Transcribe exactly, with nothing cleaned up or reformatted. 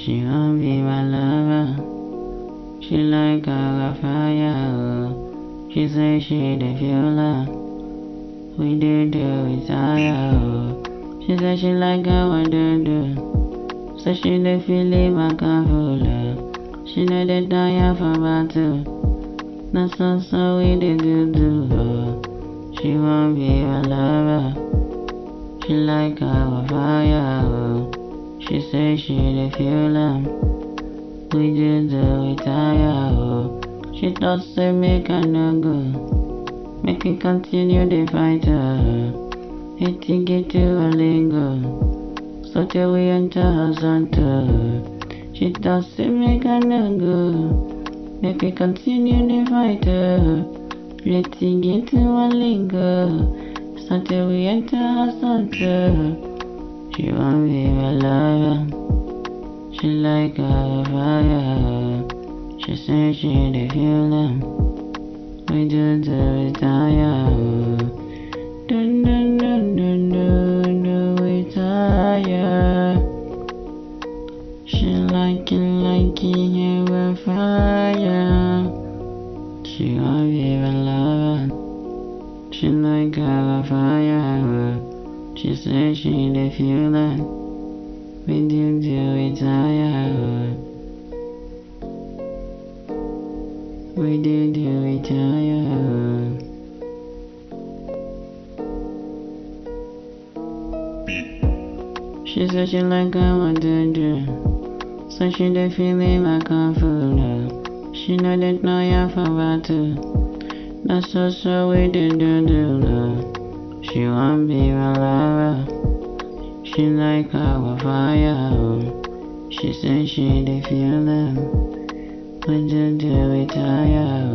She won't be my lover. She like our fire. She say she the fueler. We do do it higher. She say she like our do do. So she the feeling my fuller. She know the tire for battle. That's so so we the do do. She won't be my lover. She like our fire. She say she the fueler. We do do it higher. She thought say make her no go. Make we continue the fight her. Hit to get to a lingo. So till we enter her center. She thought say make her no go. Make we continue the fight her. Let to get to a lingo. So till we enter her center. She won't be my lover. She like a fire. She say she the fueler. We do the retire. Dun dun dun dun dun dun retire. She like it like it have a fire. She won't be my lover. She like a fire. She say she the fueler. We do do retire. We do do retire. She said she like I do do. So she the feeling like a fool. She know that no ya for battle. That's so so we do do do. She won't be my lover. She like our fire. She say she the feeler. We do do retire.